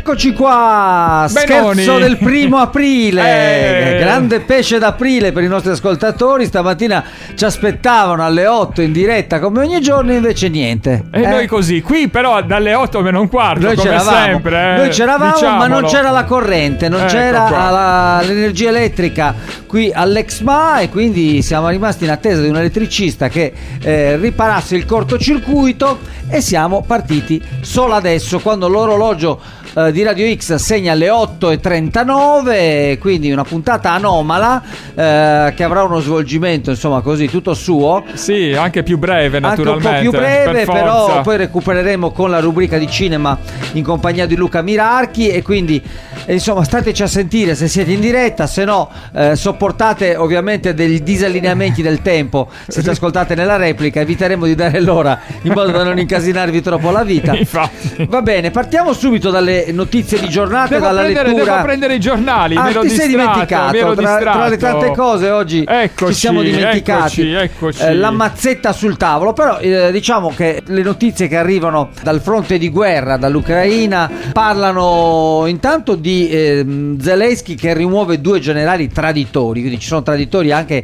Eccoci qua, Benoni. Scherzo del 1° aprile, grande pesce d'aprile per i nostri ascoltatori. Stamattina ci aspettavano alle 8 in diretta come ogni giorno, invece niente. E noi così, qui però dalle 8 meno un quarto, Noi come c'eravamo, sempre. noi c'eravamo, diciamolo. ma non c'era la corrente, non Ecco c'era qua. l'energia elettrica qui all'Exma, e quindi siamo rimasti in attesa di un elettricista che riparasse il cortocircuito, e siamo partiti solo adesso, quando l'orologio di Radio X segna le 8:39, quindi una puntata anomala che avrà uno svolgimento insomma così tutto suo, Sì, anche più breve anche un naturalmente. po' più breve, per però forza. poi recupereremo con la rubrica di cinema in compagnia di Luca Mirarchi, e quindi insomma stateci a sentire se siete in diretta, se no sopportate ovviamente degli disallineamenti del tempo se ci ascoltate nella replica. Eviteremo di dare l'ora in modo da non incasinarvi troppo la vita. Infatti. Va bene, partiamo subito dalle notizie di giornata, dalla lettura. Devo prendere i giornali, mi ero ti sei distratto, dimenticato, mi ero tra le distratto. tante cose oggi Eccoci, ci siamo dimenticati. eccoci. La mazzetta sul tavolo, però diciamo che le notizie che arrivano dal fronte di guerra, dall'Ucraina, parlano intanto di Zelensky che rimuove 2 generali traditori, quindi ci sono traditori anche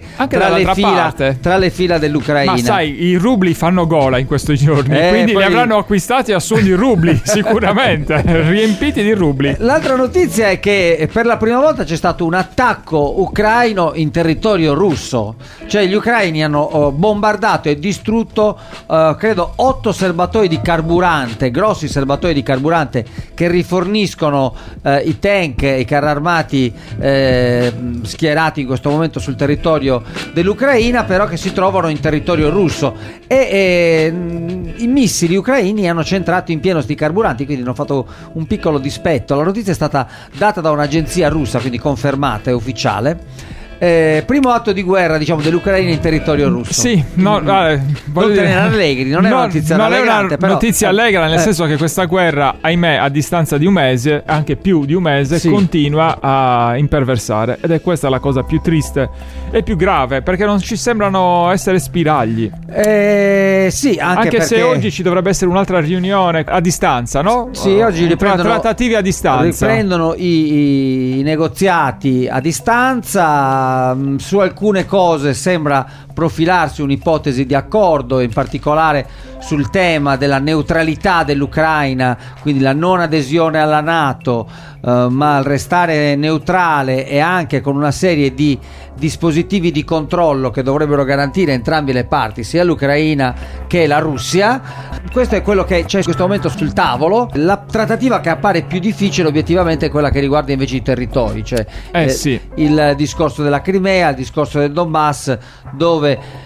tra le fila dell'Ucraina. Ma sai, i rubli fanno gola in questi giorni, quindi poi- li avranno acquistati a suon di rubli, sicuramente, riempiti di rubli. L'altra notizia è che per la prima volta c'è stato un attacco ucraino in territorio russo, cioè gli ucraini hanno bombardato e distrutto credo 8 serbatoi di carburante, grossi serbatoi di carburante che riforniscono i tank e i carri armati schierati in questo momento sul territorio dell'Ucraina, però che si trovano in territorio russo, e i missili ucraini hanno centrato in pieno sti carburanti, quindi hanno fatto un piccolo dispetto. La notizia è stata data da un'agenzia russa, quindi confermata e ufficiale. Primo atto di guerra, diciamo, dell'Ucraina in territorio russo. Sì, no, voglio non dire, tenere allegri, non è una notizia non è rallegrante, una però, notizia allegra, nel senso che questa guerra, ahimè, a distanza di un mese, anche più di un mese, Sì. continua a imperversare, ed è questa la cosa più triste e più grave, perché non ci sembrano essere spiragli. Sì, anche Anche se perché oggi ci dovrebbe essere un'altra riunione a distanza, no? Sì, oggi riprendono trattative a distanza. Riprendono i negoziati a distanza. Su alcune cose sembra profilarsi un'ipotesi di accordo, in particolare sul tema della neutralità dell'Ucraina, quindi la non adesione alla NATO, ma il restare neutrale, e anche con una serie di dispositivi di controllo che dovrebbero garantire entrambe le parti, sia l'Ucraina che la Russia. Questo è quello che c'è in questo momento sul tavolo. La trattativa che appare più difficile obiettivamente è quella che riguarda invece i territori, cioè sì. il discorso della Crimea, il discorso del Donbass, dove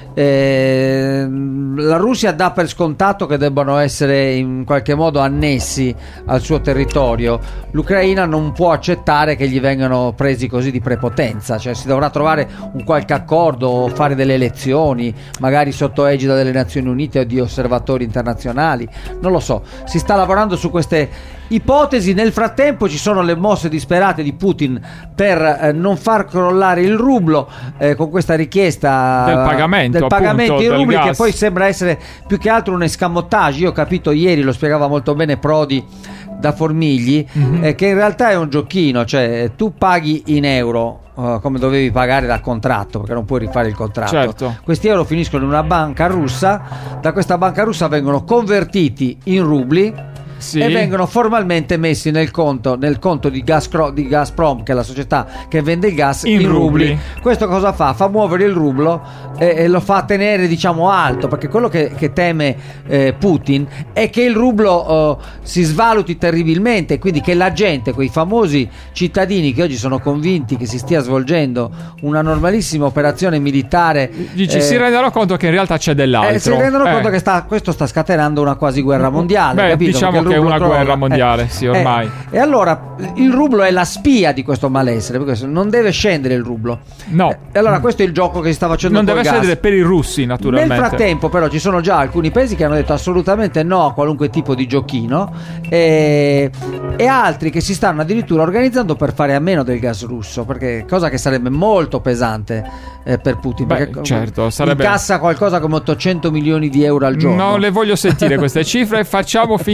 la Russia dà per scontato che debbano essere in qualche modo annessi al suo territorio. L'Ucraina non può accettare che gli vengano presi così di prepotenza, cioè si dovrà trovare un qualche accordo o fare delle elezioni, magari sotto egida delle Nazioni Unite o di osservatori internazionali, non lo so. Si sta lavorando su queste ipotesi. Nel frattempo ci sono le mosse disperate di Putin per non far crollare il rublo, con questa richiesta del pagamento in del rubli, gas, che poi sembra essere più che altro un escamotage. Io ho capito ieri, lo spiegava molto bene Prodi da Formigli, che in realtà è un giochino, cioè tu paghi in euro come dovevi pagare dal contratto, perché non puoi rifare il contratto. Certo. Questi euro finiscono in una banca russa, da questa banca russa vengono convertiti in rubli. Sì. E vengono formalmente messi nel conto di Gazprom, che è la società che vende il gas, in rubli. Questo cosa fa? Fa muovere il rublo e lo fa tenere, diciamo, alto, perché quello che teme Putin è che il rublo si svaluti terribilmente, quindi che la gente, quei famosi cittadini che oggi sono convinti che si stia svolgendo una normalissima operazione militare, si rendono conto che in realtà c'è dell'altro, si rendono conto che questo sta scatenando una quasi guerra mondiale. Capito? Diciamo che è una guerra mondiale, sì, ormai. E allora il rublo è la spia di questo malessere, perché non deve scendere il rublo. No. E allora questo è il gioco che si sta facendo. Non col deve gas. scendere per i russi, naturalmente. Nel frattempo però ci sono già alcuni paesi che hanno detto assolutamente no a qualunque tipo di giochino, e altri che si stanno addirittura organizzando per fare a meno del gas russo, perché cosa che sarebbe molto pesante per Putin. Perché certo, sarebbe... incassa qualcosa come 800 milioni di euro al giorno. Non le voglio sentire queste cifre, facciamo finta di niente.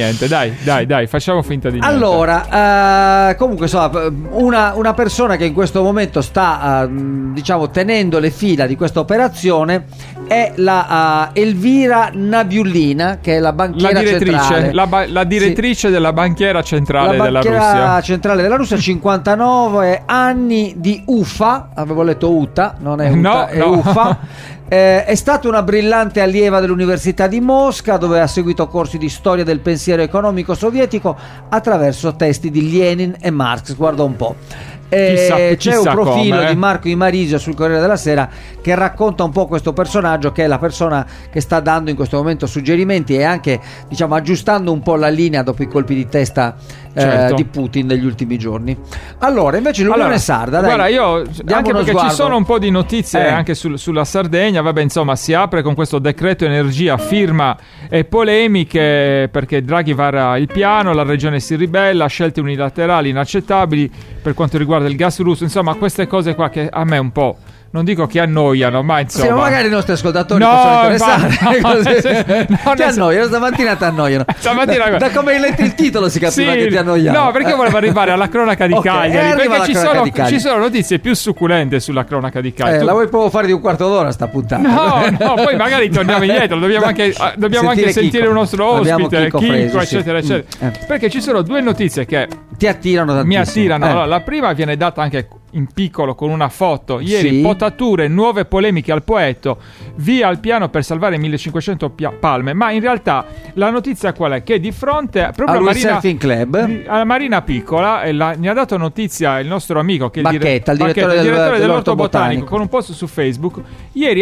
niente. Dai, facciamo finta di niente. Allora, comunque insomma, una persona che in questo momento sta diciamo tenendo le fila di questa operazione è la Elvira Nabiullina, che è la banchiera centrale. La direttrice della banchiera centrale della Russia. La banchiera centrale della Russia, 59 anni, di Ufa, avevo letto Uta, non è Uta, è Ufa. È stata una brillante allieva dell'Università di Mosca, dove ha seguito corsi di storia del pensiero economico sovietico attraverso testi di Lenin e Marx. Guarda un po'. C'è un profilo di Marco Imarisio sul Corriere della Sera che racconta un po' questo personaggio, che è la persona che sta dando in questo momento suggerimenti e anche, diciamo, aggiustando un po' la linea dopo i colpi di testa di Putin negli ultimi giorni. Allora, invece l'Unione Sarda, dai, guarda, io anche perché ci sono un po' di notizie anche sulla Sardegna. Vabbè, insomma, si apre con questo decreto energia, firma e polemiche perché Draghi vara il piano, la regione si ribella, scelte unilaterali inaccettabili per quanto riguarda il gas russo. Insomma, queste cose qua che a me un po', non dico che annoiano, ma insomma... Sì, ma magari i nostri ascoltatori possono interessare. Ti annoiano, stamattina ti annoiano. Da come hai letto il titolo si capiva che ti annoiano. No, perché volevo arrivare alla cronaca di Cagliari, perché ci sono notizie più succulente sulla cronaca di Cagliari. La vuoi proprio fare di un quarto d'ora sta puntata? No, poi magari torniamo indietro, dobbiamo anche sentire un nostro ospite, Chicco, eccetera, eccetera. Perché ci sono due notizie che ti attirano tantissimo. Mi attirano. Allora, la prima viene data anche in piccolo con una foto. Ieri potature, nuove polemiche al Poetto, via al piano per salvare 1500 palme. Ma in realtà la notizia qual è? Che di fronte proprio a Marina Piccola, ne ha dato notizia il nostro amico che Bacchetta, il direttore dell'Orto Botanico, con un post su Facebook. Ieri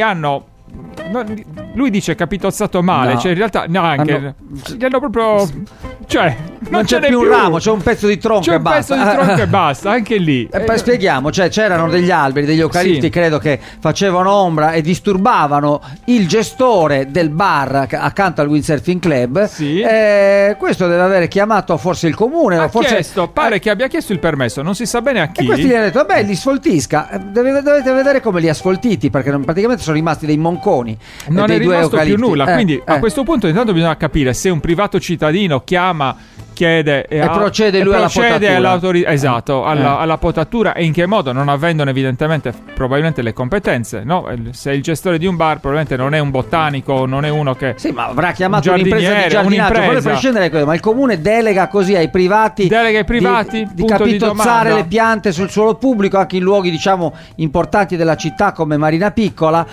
lui dice capitozzato male, cioè in realtà gli hanno proprio, cioè non c'è più un ramo, c'è un pezzo di tronco e basta. C'è un pezzo di tronco e basta, anche lì. Poi spieghiamo, cioè c'erano degli alberi, degli eucalipti, credo, che facevano ombra e disturbavano il gestore del bar accanto al Windsurfing Club. Questo deve aver chiamato forse il comune, pare che abbia chiesto il permesso, non si sa bene a chi. E questi gli hanno detto: vabbè, li sfoltisca. Dovete vedere come li ha sfoltiti, perché praticamente sono rimasti dei monconi. Non è rimasto più nulla, quindi a questo punto intanto bisogna capire se un privato cittadino chiede e procede lui alla potatura. Alla potatura, e in che modo, non avendone evidentemente probabilmente le competenze, no? Se il gestore di un bar probabilmente non è un botanico, non è uno che ma avrà chiamato un'impresa di giardinaggio, vuole prescindere, ma il comune delega così ai privati di capitozzare le piante sul suolo pubblico, anche in luoghi, diciamo, importanti della città come Marina Piccola.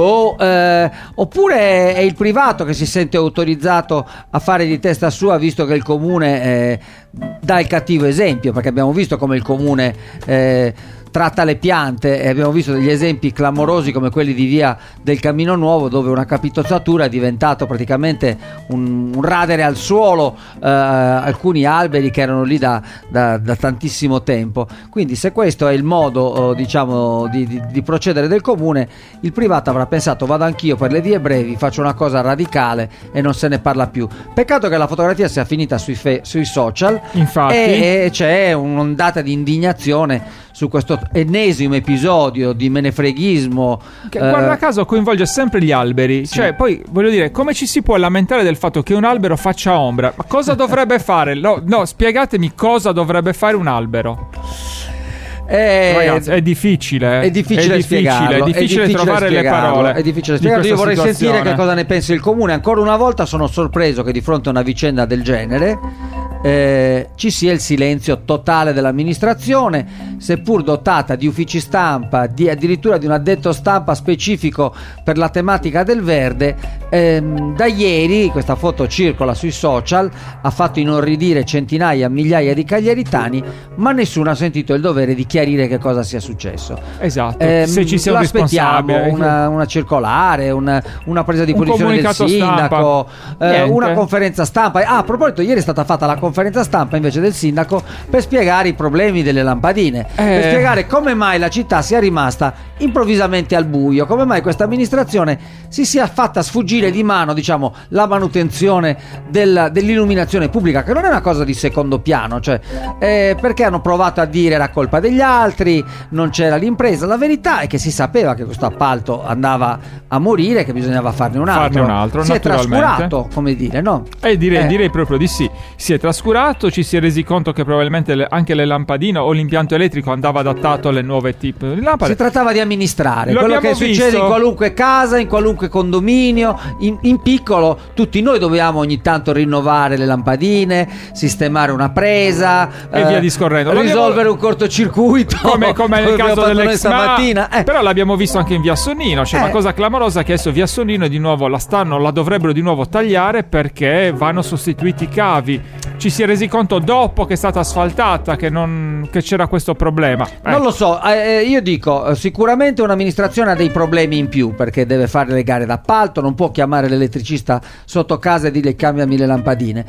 Oppure è il privato che si sente autorizzato a fare di testa sua, visto che il comune dà il cattivo esempio, perché abbiamo visto come il comune tratta le piante, e abbiamo visto degli esempi clamorosi come quelli di via del Camino Nuovo, dove una capitozzatura è diventato praticamente un radere al suolo alcuni alberi che erano lì da tantissimo tempo. Quindi, se questo è il modo diciamo di procedere del comune, il privato avrà pensato: vado anch'io per le vie brevi, faccio una cosa radicale e non se ne parla più. Peccato che la fotografia sia finita sui social, infatti, e c'è un'ondata di indignazione su questo ennesimo episodio di menefreghismo che guarda caso coinvolge sempre gli alberi. Cioè, poi voglio dire, come ci si può lamentare del fatto che un albero faccia ombra? Ma cosa dovrebbe fare? No, spiegatemi cosa dovrebbe fare un albero. Ragazzi, è difficile spiegarlo, è difficile trovare le parole. È difficile spiegarlo. Io vorrei sentire che cosa ne pensa il comune. Ancora una volta sono sorpreso che di fronte a una vicenda del genere ci sia il silenzio totale dell'amministrazione, seppur dotata di uffici stampa, addirittura di un addetto stampa specifico per la tematica del verde. Da ieri questa foto circola sui social, ha fatto inorridire migliaia di cagliaritani, ma nessuno ha sentito il dovere di chiarire che cosa sia successo. Esatto. Se ci sia un responsabile, una circolare, una presa di posizione del sindaco, una conferenza stampa. A proposito, ieri è stata fatta la conferenza conferenza stampa invece del sindaco per spiegare i problemi delle lampadine, per spiegare come mai la città sia rimasta improvvisamente al buio, come mai questa amministrazione si sia fatta sfuggire di mano, diciamo, la manutenzione dell'illuminazione pubblica, che non è una cosa di secondo piano, cioè perché hanno provato a dire era colpa degli altri, non c'era l'impresa. La verità è che si sapeva che questo appalto andava a morire, che bisognava farne un altro, si è trascurato, come dire, no? Direi proprio di sì, si è trascurato, ci si è resi conto che probabilmente anche le lampadine o l'impianto elettrico andava adattato alle nuove tipi di lampade. Si trattava di amministrare quello che succede in qualunque casa, in qualunque condominio, in piccolo. Tutti noi dobbiamo ogni tanto rinnovare le lampadine, sistemare una presa e via discorrendo, risolvere un cortocircuito come nel caso stamattina. Però l'abbiamo visto anche in via Sonnino. C'è una cosa clamorosa che adesso via Sonnino di nuovo la dovrebbero di nuovo tagliare perché vanno sostituiti i cavi. Ci si è resi conto dopo che è stata asfaltata che c'era questo problema. Non lo so, io dico sicuramente un'amministrazione ha dei problemi in più perché deve fare le gare d'appalto, non può chiamare l'elettricista sotto casa e dire cambiami le lampadine.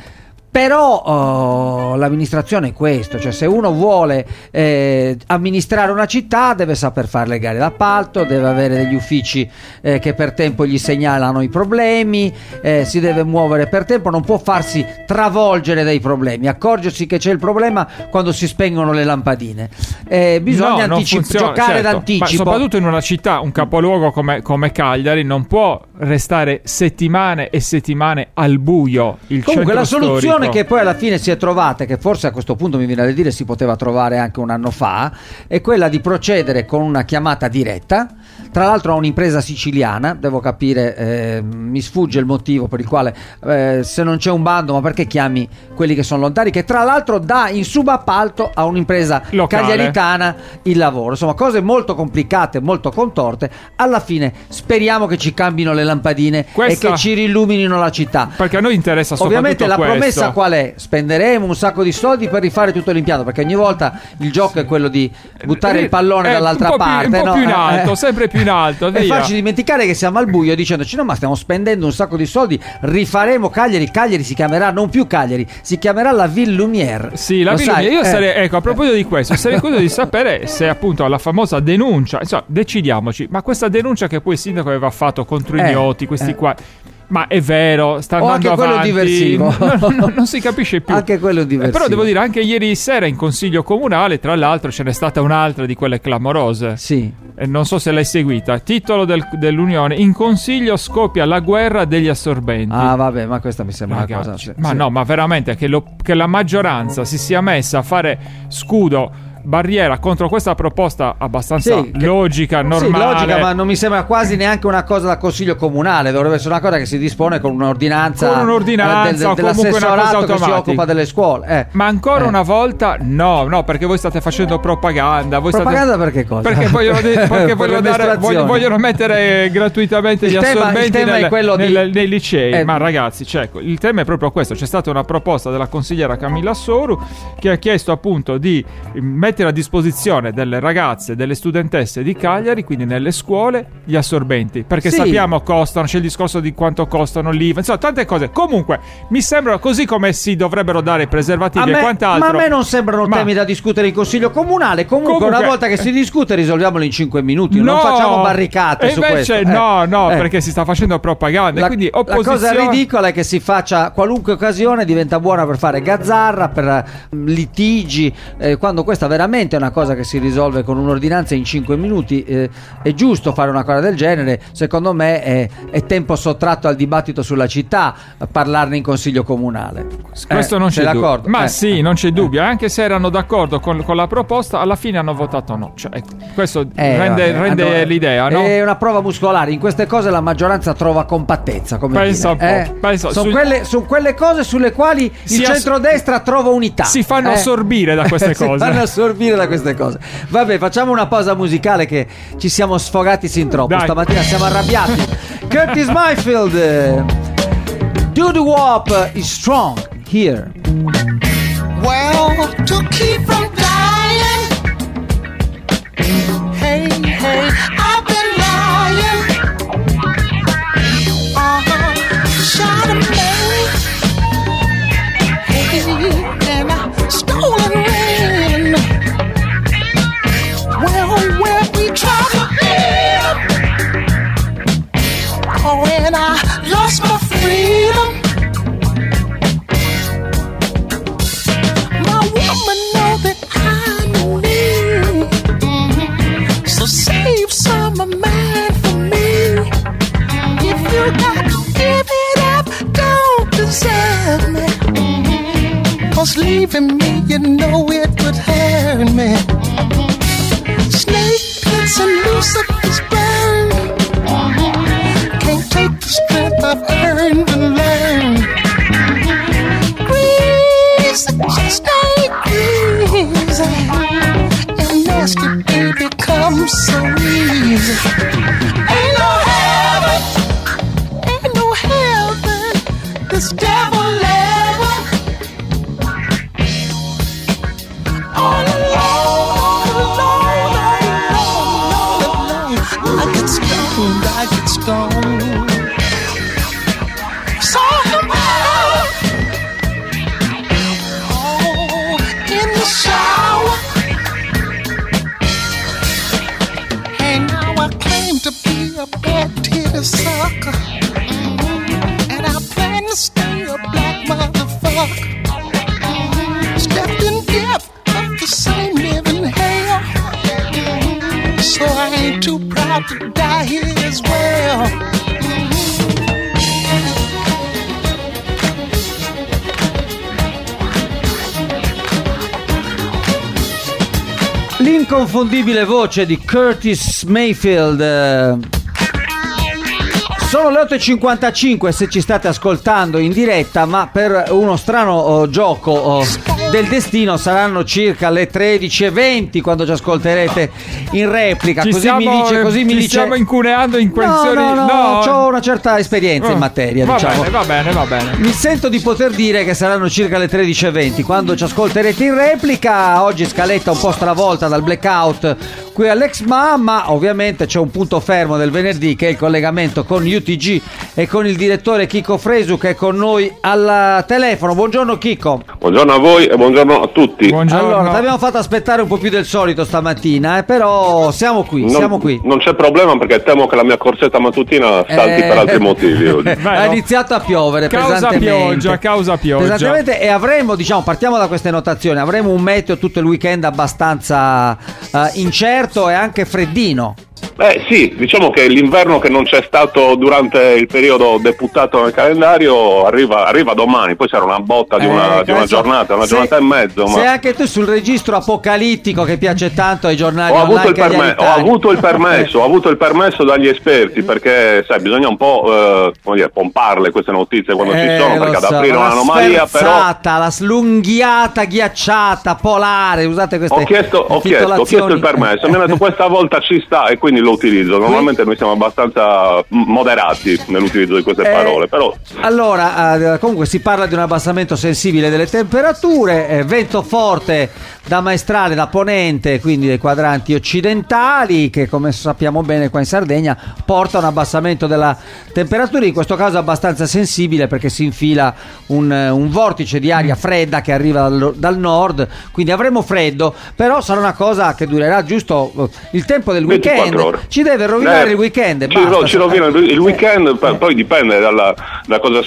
Però l'amministrazione è questo, cioè se uno vuole amministrare una città deve saper fare le gare d'appalto, deve avere degli uffici che per tempo gli segnalano i problemi, si deve muovere per tempo, non può farsi travolgere dai problemi, accorgersi che c'è il problema quando si spengono le lampadine. Bisogna giocare d'anticipo. Ma soprattutto in una città, un capoluogo come Cagliari, non può restare settimane e settimane al buio il comunque centro la soluzione storico. che poi alla fine si è trovata, che forse a questo punto mi viene da dire si poteva trovare anche un anno fa, è quella di procedere con una chiamata diretta, tra l'altro a un'impresa siciliana. Devo capire, mi sfugge il motivo per il quale se non c'è un bando, ma perché chiami quelli che sono lontani, che tra l'altro dà in subappalto a un'impresa locale cagliaritana il lavoro. Insomma, cose molto complicate, molto contorte. Alla fine speriamo che ci cambino le lampadine e che ci riilluminino la città, perché a noi interessa soprattutto ovviamente la questo. promessa qual è? Spenderemo un sacco di soldi per rifare tutto l'impianto, perché ogni volta il gioco è quello di buttare il pallone dall'altra parte, un po' più in alto, sempre più in alto, e farci dimenticare che siamo al buio dicendoci no, ma stiamo spendendo un sacco di soldi, rifaremo Cagliari si chiamerà non più Cagliari, si chiamerà la Ville Lumière. Sì, la Ville Lumière. Io sarei, ecco, a proposito di questo, sarei curioso di sapere se appunto alla famosa denuncia, insomma, decidiamoci, ma questa denuncia che poi il sindaco aveva fatto contro i Ignoti, questi qua, ma è vero, sta andando avanti, diversivo. Non si capisce più. Anche quello diversivo. Però devo dire, anche ieri sera in consiglio comunale, tra l'altro, ce n'è stata un'altra di quelle clamorose. Sì. Non so se l'hai seguita. Titolo dell'Unione: in consiglio scoppia la guerra degli assorbenti. Ah, vabbè, ma questa mi sembra una cosa. Ma sì. No, ma veramente che la maggioranza si sia messa a fare scudo, barriera contro questa proposta abbastanza logica, normale. Sì, logica, ma non mi sembra quasi neanche una cosa da consiglio comunale. Dovrebbe essere una cosa che si dispone con un'ordinanza, dell'assessorato che si occupa delle scuole. Ma ancora una volta no, perché voi state facendo propaganda. Per che cosa? Perché vogliono mettere gratuitamente gli assorbenti nei licei. Ma ragazzi, il tema è proprio questo. C'è stata una proposta della consigliera Camilla Soru che ha chiesto appunto di mettere a disposizione delle ragazze, delle studentesse di Cagliari, quindi nelle scuole, gli assorbenti, perché sappiamo costano, c'è il discorso di quanto costano, l'IVA, insomma tante cose. Comunque mi sembra, così come si dovrebbero dare i preservativi e quant'altro, ma a me non sembrano temi da discutere in consiglio comunale. Comunque una volta che si discute risolviamolo in 5 minuti, non facciamo barricate su questo. Perché si sta facendo propaganda, quindi opposizione. La cosa ridicola è che si faccia qualunque occasione diventa buona per fare gazzarra, per litigi, quando questa veramente è una cosa che si risolve con un'ordinanza in 5 minuti. È giusto fare una cosa del genere. Secondo me è tempo sottratto al dibattito sulla città parlarne in consiglio comunale. Questo non c'è dubbio. Ma sì, non c'è dubbio. Anche se erano d'accordo con la proposta, alla fine hanno votato no. Questo rende l'idea, no? È una prova muscolare. In queste cose la maggioranza trova compattezza, penso. Sono quelle cose sulle quali il centrodestra trova unità. Si fanno assorbire da queste cose. Da queste cose. Vabbè, facciamo una pausa musicale che ci siamo sfogati sin troppo. Stamattina siamo arrabbiati. Curtis Mayfield, Do the Wop is strong here. Well, to keep from dying, hey, I've been lying. Shot a man, hey. leaving me, you know it would hurt me. Snake pits and Lucifer's burn. Can't take the strength I've earned and learned. Greasy, stay greasy, and nasty baby comes so easy. Ain't no heaven, ain't no heaven, this devil ever. All alone, I get stoned. Saw him out, oh, in the shower. And now I claim to be a bad-titted sucker, and I plan to stay a black motherfucker. Stepped in depth of the same living hell, so I ain't too proud to die here as well. L'inconfondibile voce di Curtis Mayfield. Sono le 8.55 se ci state ascoltando in diretta, ma per uno strano gioco del destino saranno circa le 13.20 quando ci ascolterete in replica. Ci stiamo incuneando in questioni. No, ho una certa esperienza in materia, diciamo. Va bene. Mi sento di poter dire che saranno circa le 13.20 quando ci ascolterete in replica. Oggi scaletta un po' stravolta dal blackout qui all'Exma, ma ovviamente c'è un punto fermo del venerdì, che è il collegamento con UTG e con il direttore Chico Fresu, che è con noi al telefono. Buongiorno Chico. Buongiorno a voi e buongiorno a tutti. Buongiorno. Allora, ti abbiamo fatto aspettare un po' più del solito stamattina, però siamo qui. Non c'è problema, perché temo che la mia corsetta mattutina salti per altri motivi oggi. Ha iniziato a piovere causa pioggia. Pesantemente, e avremo, partiamo da queste notazioni, avremo un meteo tutto il weekend abbastanza incerto e anche freddino. Sì, diciamo che l'inverno che non c'è stato durante il periodo deputato nel calendario arriva domani, poi sarà una botta di una giornata, giornata e mezzo. Sei anche tu sul registro apocalittico che piace tanto ai giornali ho online. Ho avuto il permesso dagli esperti, perché sai, bisogna un po' pomparle queste notizie quando ci sono, perché ad aprire un'anomalia, però la slunghiata ghiacciata polare, usate queste ho chiesto il permesso, mi hanno detto questa volta ci sta, e quindi lo utilizzo. Normalmente noi siamo abbastanza moderati nell'utilizzo di queste parole, però. Allora, comunque si parla di un abbassamento sensibile delle temperature, vento forte da maestrale, da ponente, quindi dei quadranti occidentali, che come sappiamo bene qua in Sardegna porta a un abbassamento della temperatura, in questo caso abbastanza sensibile, perché si infila un vortice di aria fredda che arriva dal nord, quindi avremo freddo, però sarà una cosa che durerà giusto il tempo del weekend. Ci deve rovinare il weekend. Ci rovina il weekend, poi dipende da cosa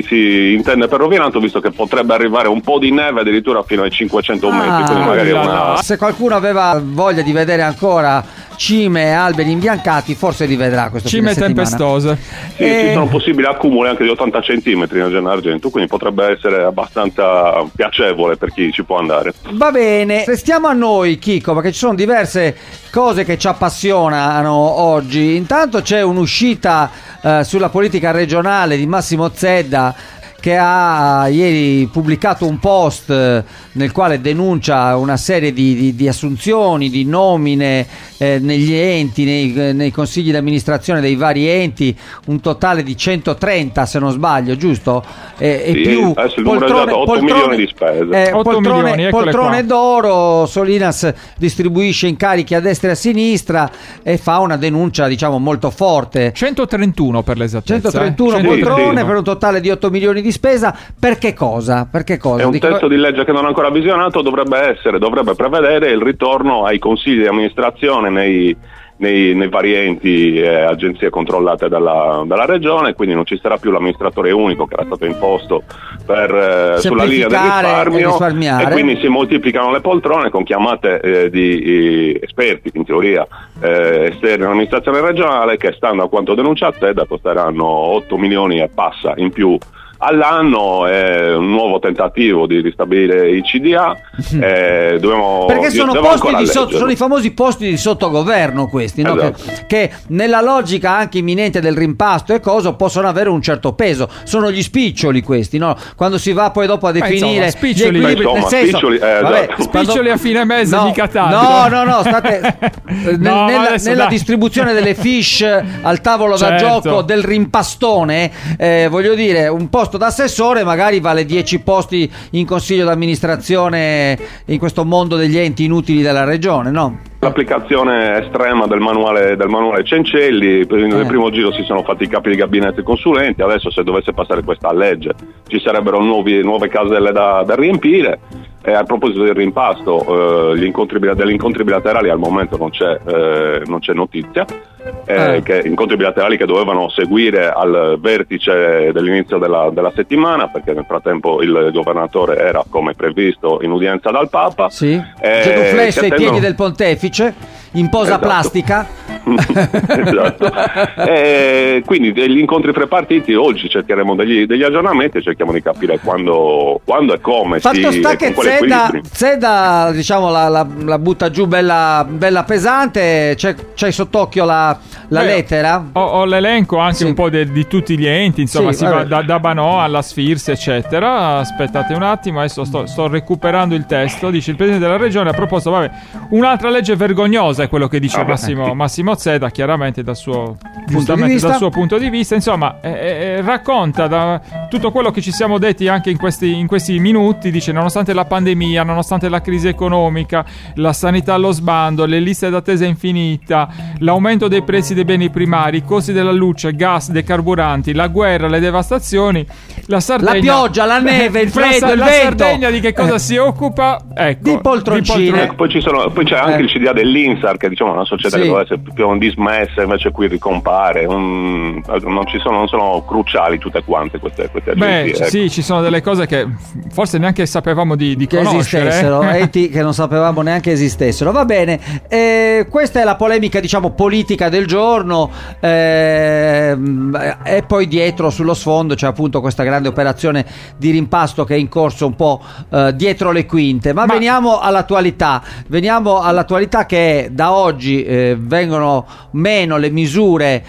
si intende per rovinato, visto che potrebbe arrivare un po' di neve addirittura fino ai 500 metri. Quindi magari se qualcuno aveva voglia di vedere ancora cime e alberi imbiancati, forse li vedrà questo cime tempestose. Ci sono possibili accumuli anche di 80 centimetri nel Gennargentu, quindi potrebbe essere abbastanza piacevole per chi ci può andare. Va bene, restiamo a noi, Chico, perché ci sono diverse cose che ci appassionano oggi. Intanto c'è un'uscita sulla politica regionale di Massimo Zedda, che ha ieri pubblicato un post nel quale denuncia una serie di assunzioni, di nomine negli enti, nei consigli di amministrazione dei vari enti, un totale di 130 se non sbaglio, giusto? E più poltrone, 8 milioni di spese. Poltrone d'oro. Solinas distribuisce incarichi a destra e a sinistra e fa una denuncia, diciamo, molto forte. 131 per l'esattezza. 131 poltrone per un totale di 8 milioni di spesa. Per che cosa? È un testo di legge che non è ancora visionato, dovrebbe prevedere il ritorno ai consigli di amministrazione nei vari enti e agenzie controllate dalla regione, quindi non ci sarà più l'amministratore unico che era stato imposto sulla linea del risparmio, e quindi si moltiplicano le poltrone con chiamate di esperti, in teoria esterni all'amministrazione regionale, che, stando a quanto denunciato, costeranno 8 milioni e passa in più all'anno, è un nuovo tentativo di ristabilire i CDA. Perché sono i famosi posti di sottogoverno questi, no? Esatto. che nella logica anche imminente del rimpasto e cosa possono avere un certo peso. Sono gli spiccioli questi, no? Quando si va poi dopo a definire spiccioli, gli equilibri, nel senso, esatto. Spiccioli a fine mese mica tanto. No, state nella distribuzione delle fiche al tavolo da gioco del rimpastone, voglio dire, un posto d'assessore magari vale 10 posti in consiglio d'amministrazione in questo mondo degli enti inutili della regione, no? L'applicazione estrema del manuale Cencelli, nel primo giro si sono fatti i capi di gabinetto e consulenti, adesso se dovesse passare questa legge ci sarebbero nuove caselle da riempire. E a proposito del rimpasto, degli incontri bilaterali al momento non c'è notizia, che incontri bilaterali che dovevano seguire al vertice dell'inizio della settimana, perché nel frattempo il governatore era, come previsto, in udienza dal Papa. Sì, genuflesso ai piedi del pontefice in posa plastica. Esatto. Quindi degli incontri fra partiti, oggi cercheremo degli aggiornamenti e cerchiamo di capire quando e come. Fatto sta che Zeda diciamo la butta giù bella pesante. C'hai sott'occhio la lettera? Ho l'elenco anche un po' di tutti gli enti, insomma, si va da Banò alla Sfirs eccetera. Aspettate un attimo, adesso sto recuperando il testo. Dice: il Presidente della Regione ha proposto un'altra legge vergognosa, è quello che dice Massimo Zeda, chiaramente dal suo punto di vista, insomma, racconta da tutto quello che ci siamo detti anche in questi minuti. Dice: nonostante la pandemia, nonostante la crisi economica, la sanità allo sbando, le liste d'attesa infinita, l'aumento dei prezzi dei beni primari, i costi della luce, gas, dei carburanti, la guerra, le devastazioni, la Sardegna, la pioggia, la neve, il freddo, il la vento. Sardegna di che cosa si occupa? Ecco, di poltroncine. Poi c'è anche il CDA dell'INSAR, che diciamo è una società che doveva essere più dismessa, invece qui ricompare. Non sono cruciali tutte quante queste agenzie. Sì, ci sono delle cose che forse neanche sapevamo di che conoscere. Esistessero, enti che non sapevamo neanche esistessero. Va bene, questa è la polemica, diciamo, politica del giorno, e poi dietro, sullo sfondo, c'è appunto questa grande operazione di rimpasto che è in corso un po' dietro le quinte. Ma veniamo all'attualità, che da oggi vengono meno le misure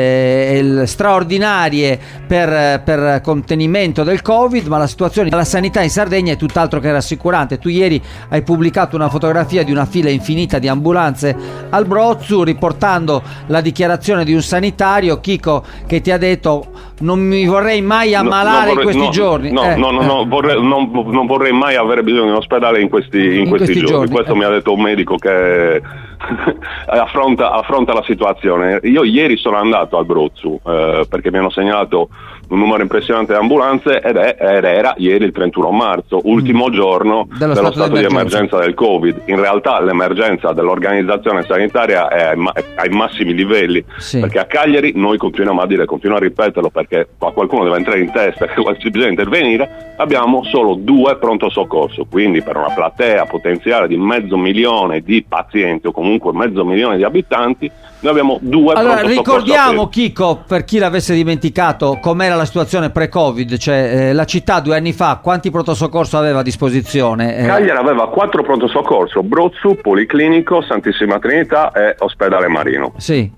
straordinarie per contenimento del Covid, ma la situazione della sanità in Sardegna è tutt'altro che rassicurante. Tu ieri hai pubblicato una fotografia di una fila infinita di ambulanze al Brozzu, riportando la dichiarazione di un sanitario, Chico, che ti ha detto: non mi vorrei mai ammalare in questi giorni. Non vorrei mai avere bisogno di un ospedale in questi giorni. Questo mi ha detto un medico che affronta la situazione. Io ieri sono andato al Brozzu perché mi hanno segnalato un numero impressionante di ambulanze ed era ieri il 31 marzo, ultimo giorno dello stato di emergenza del Covid. In realtà l'emergenza dell'organizzazione sanitaria è ai massimi livelli, perché a Cagliari noi continuo a ripeterlo perché qualcuno deve entrare in testa che bisogna intervenire, abbiamo solo 2 pronto soccorso, quindi per una platea potenziale di 500.000 di pazienti o comunque 500.000 di abitanti, noi abbiamo 2 allora, pronto soccorso. Ricordiamo, Chico, per chi l'avesse dimenticato, com'era la situazione pre-Covid, cioè la città 2 anni fa quanti pronto soccorso aveva a disposizione? Cagliari aveva 4 pronto soccorso: Brozzu, Policlinico, Santissima Trinità e Ospedale Marino. Sì.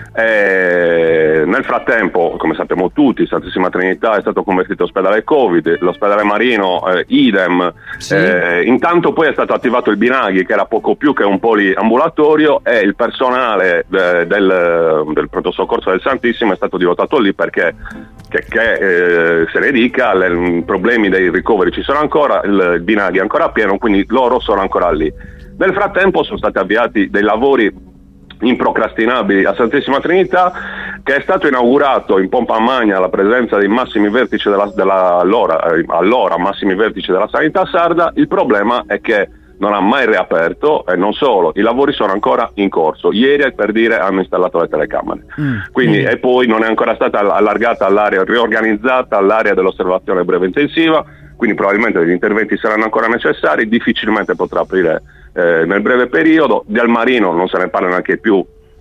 Nel frattempo, come sappiamo tutti, Santissima Trinità è stato convertito ospedale Covid, l'ospedale Marino idem. Intanto poi è stato attivato il Binaghi, che era poco più che un poliambulatorio, e il personale del pronto soccorso del Santissimo è stato dirottato lì perché se ne dica, i problemi dei ricoveri ci sono ancora, il Binaghi è ancora pieno, quindi loro sono ancora lì. Nel frattempo sono stati avviati dei lavori improcrastinabili a Santissima Trinità, che è stato inaugurato in pompa magna alla presenza dei massimi vertici allora massimi vertici della sanità sarda. Il problema è che non ha mai riaperto, e non solo, i lavori sono ancora in corso. Ieri, per dire, hanno installato le telecamere, quindi e poi non è ancora stata allargata riorganizzata l'area dell'osservazione breve intensiva, quindi probabilmente gli interventi saranno ancora necessari, difficilmente potrà aprire nel breve periodo. Del Marino non se ne parla neanche più,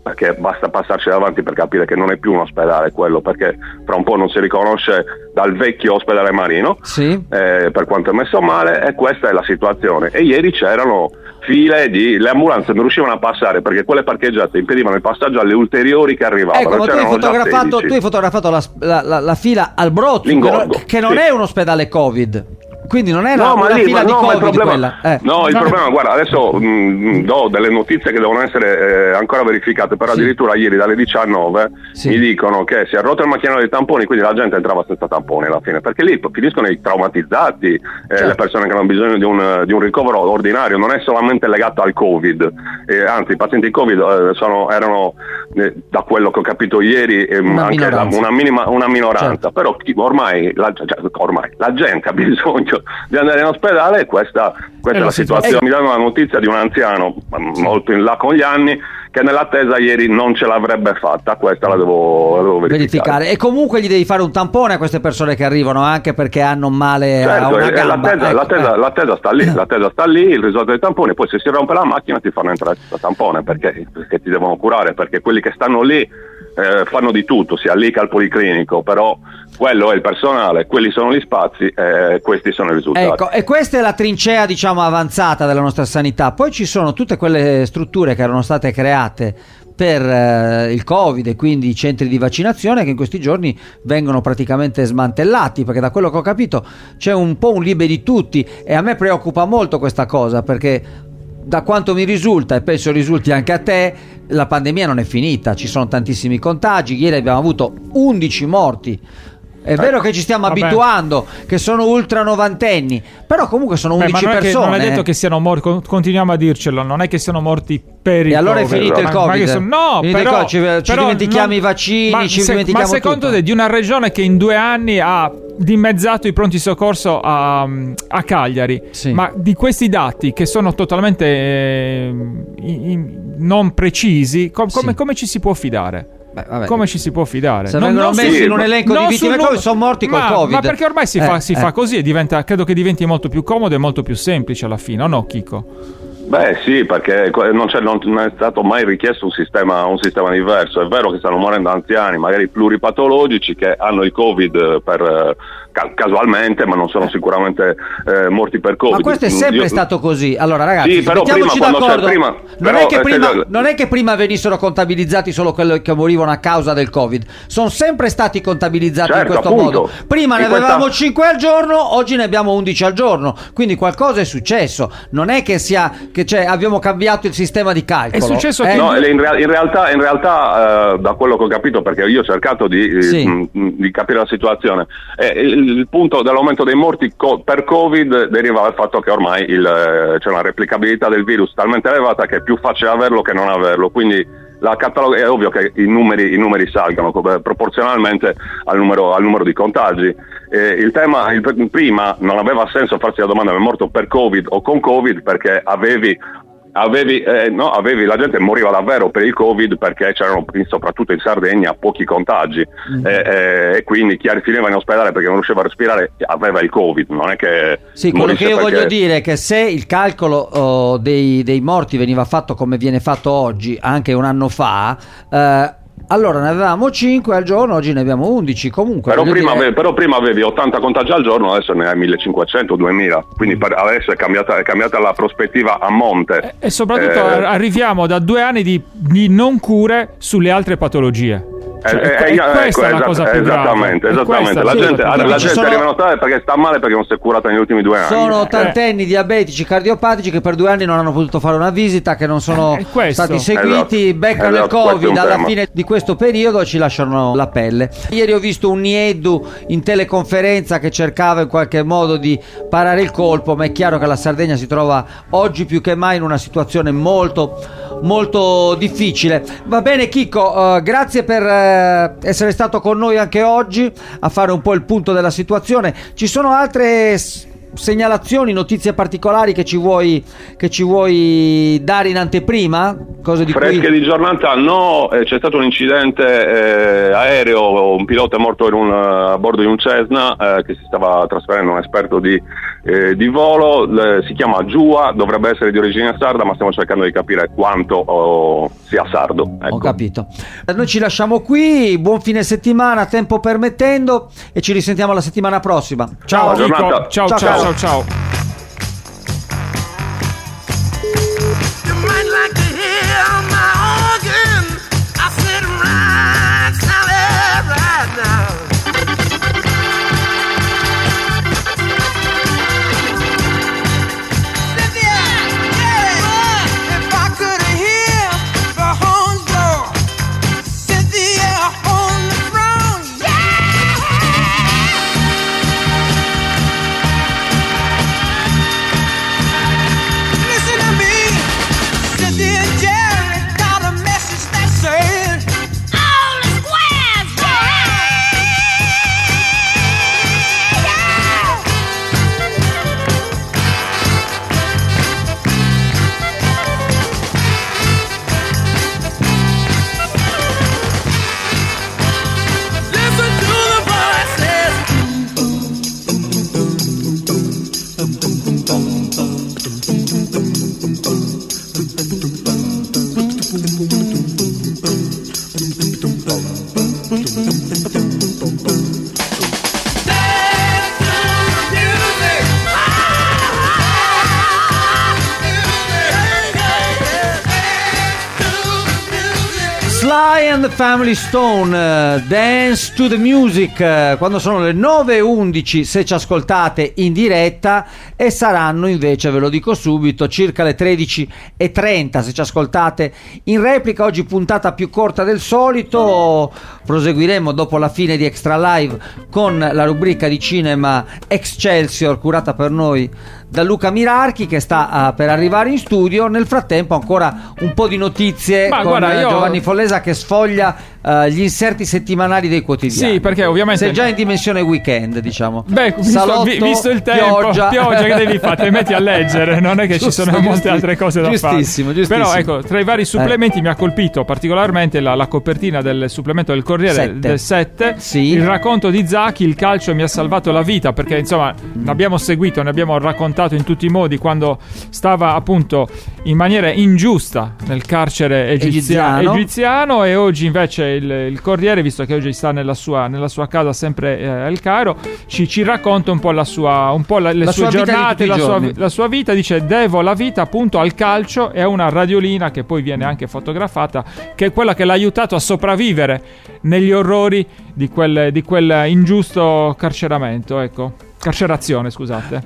perché basta passarci davanti per capire che non è più un ospedale quello, perché fra un po' non si riconosce dal vecchio ospedale Marino, sì. Per quanto è messo male, e questa è la situazione. E ieri c'erano file le ambulanze non riuscivano a passare perché quelle parcheggiate impedivano il passaggio alle ulteriori che arrivavano. Ecco, tu hai fotografato la fila al Brozzo, che non è un ospedale Covid. Quindi non è una fila di Covid quella. No, il problema, guarda, adesso do delle notizie che devono essere ancora verificate, però addirittura ieri dalle 19 mi dicono che si è rotto il macchinario dei tamponi, quindi la gente entrava senza tamponi alla fine, perché lì finiscono i traumatizzati, le persone che hanno bisogno di un ricovero ordinario, non è solamente legato al Covid, anzi i pazienti Covid erano, da quello che ho capito ieri, anche una minoranza, però ormai la gente ha bisogno di andare in ospedale, e questa è la situazione. Mi danno la notizia di un anziano molto in là con gli anni che nell'attesa ieri non ce l'avrebbe fatta, questa la devo verificare. E comunque gli devi fare un tampone a queste persone che arrivano, anche perché hanno male a una gamba. L'attesa sta lì, il risultato dei tamponi, poi se si rompe la macchina ti fanno entrare il tampone perché ti devono curare, perché quelli che stanno lì fanno di tutto, sia lì che al policlinico, però quello è il personale, quelli sono gli spazi, questi sono i risultati. Ecco, e questa è la trincea, diciamo, avanzata della nostra sanità. Poi ci sono tutte quelle strutture che erano state create per il Covid, e quindi i centri di vaccinazione, che in questi giorni vengono praticamente smantellati, perché da quello che ho capito c'è un po' un liberi tutti, e a me preoccupa molto questa cosa, perché da quanto mi risulta, e penso risulti anche a te, la pandemia non è finita, ci sono tantissimi contagi. Ieri abbiamo avuto 11 morti. È vero che ci stiamo abituando, che sono ultra novantenni, però comunque sono 11 persone. Non è detto che siano morti, continuiamo a dircelo, non è che siano morti per il Covid. E allora è finito il Covid. No, però ci dimentichiamo i vaccini, dimentichiamo ma secondo te, di una regione che in 2 anni ha dimezzato i pronti soccorso a Cagliari, ma di questi dati che sono totalmente non precisi, come ci si può fidare? Come ci si può fidare? Se vengono messi in un elenco di vittime Covid, sono morti col Covid. Ma perché ormai si fa così, e credo che diventi molto più comodo e molto più semplice alla fine, o no, Chico? Beh sì, perché non è stato mai richiesto un sistema diverso. È vero che stanno morendo anziani, magari pluripatologici, che hanno il Covid casualmente, ma non sono sicuramente morti per Covid. Ma questo è sempre stato così. Allora ragazzi, sì, però mettiamoci d'accordo. Non è che prima venissero contabilizzati solo quelli che morivano a causa del Covid, sono sempre stati contabilizzati in questo modo. Prima ne avevamo 5 al giorno, oggi ne abbiamo 11 al giorno, quindi qualcosa è successo. Non è che abbiamo cambiato il sistema di calcolo. È successo no, in realtà da quello che ho capito, perché io ho cercato di capire la situazione, il punto dell'aumento dei morti per Covid deriva dal fatto che ormai c'è una replicabilità del virus talmente elevata che è più facile averlo che non averlo, quindi è ovvio che i numeri salgano proporzionalmente al numero di contagi. Il tema prima non aveva senso farsi la domanda: è morto per Covid o con Covid? Perché la gente moriva davvero per il Covid, perché c'erano soprattutto in Sardegna pochi contagi, e quindi chi finiva in ospedale perché non riusciva a respirare aveva il Covid, non è che quello che io voglio dire è che se il calcolo dei morti veniva fatto come viene fatto oggi, anche un anno fa, allora ne avevamo 5 al giorno, oggi ne abbiamo 11. Comunque però prima avevi 80 contagi al giorno, adesso ne hai 1500, 2000, quindi adesso è cambiata la prospettiva a monte, e soprattutto arriviamo da 2 anni di non cure sulle altre patologie. Questa è la cosa più grave. Esattamente. La gente arriva in ospedale perché sta male, perché non si è curata negli ultimi 2 anni. Sono ottantenni diabetici, cardiopatici, che per 2 anni non hanno potuto fare una visita, che non sono stati seguiti, beccano il Covid alla fine di questo periodo, ci lasciano la pelle. Ieri ho visto un Nieddu in teleconferenza che cercava in qualche modo di parare il colpo, ma è chiaro che la Sardegna si trova oggi più che mai in una situazione molto molto difficile. Va bene Chicco, grazie per essere stato con noi anche oggi a fare un po' il punto della situazione. Ci sono altre segnalazioni, notizie particolari che ci vuoi dare in anteprima? cose di fresche cui... di giornata no, c'è stato un incidente aereo, un pilota è morto a bordo di un Cessna che si stava trasferendo, un esperto di volo, si chiama Giua, dovrebbe essere di origine sarda, ma stiamo cercando di capire quanto sia sardo. Ecco. Ho capito. Noi ci lasciamo qui, buon fine settimana, tempo permettendo, e ci risentiamo la settimana prossima. Ciao. Ciao, ciao. Sly and the Family Stone, Dance to the Music, quando sono le 9:11 se ci ascoltate in diretta, e saranno invece, ve lo dico subito, circa le 13:30 se ci ascoltate in replica. Oggi puntata più corta del solito, proseguiremo dopo la fine di Extra Live con la rubrica di cinema Excelsior curata per noi da Luca Mirarchi, che sta per arrivare in studio. Nel frattempo ancora un po' di notizie con Giovanni Follesa che sfoglia gli inserti settimanali dei quotidiani. Sì, perché ovviamente sei già in dimensione weekend, diciamo. Beh, salotto, visto il tempo, pioggia che devi fare, te metti a leggere, non è che ci sono molte altre cose da fare. Giustissimo. Però ecco, tra i vari supplementi mi ha colpito particolarmente la copertina del supplemento del Corriere del 7, sì. Il racconto di Zaki, il calcio mi ha salvato la vita, perché insomma l'abbiamo seguito, ne abbiamo raccontato in tutti i modi quando stava appunto in maniera ingiusta nel carcere egiziano, e oggi invece il Corriere, visto che oggi sta nella sua casa sempre al Cairo, ci racconta un po' le sue giornate, la sua vita. Dice: devo la vita appunto al calcio e a una radiolina che poi viene anche fotografata, che è quella che l'ha aiutato a sopravvivere negli orrori di quel ingiusto carcerazione, scusate.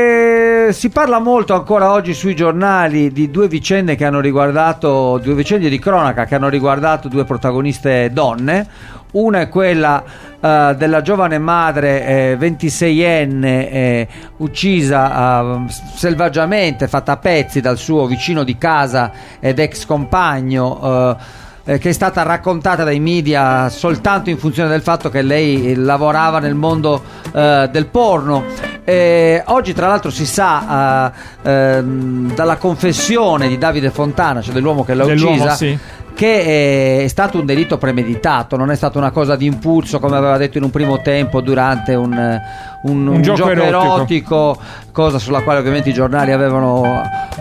Si parla molto ancora oggi sui giornali di due vicende di cronaca che hanno riguardato due protagoniste donne. Una è quella della giovane madre 26enne uccisa selvaggiamente, fatta a pezzi dal suo vicino di casa ed ex compagno, che è stata raccontata dai media soltanto in funzione del fatto che lei lavorava nel mondo del porno. Oggi tra l'altro si sa dalla confessione di Davide Fontana, cioè dell'uomo che l'ha uccisa, sì, che è stato un delitto premeditato, non è stata una cosa di impulso come aveva detto in un primo tempo durante un gioco erotico, cosa sulla quale ovviamente i giornali avevano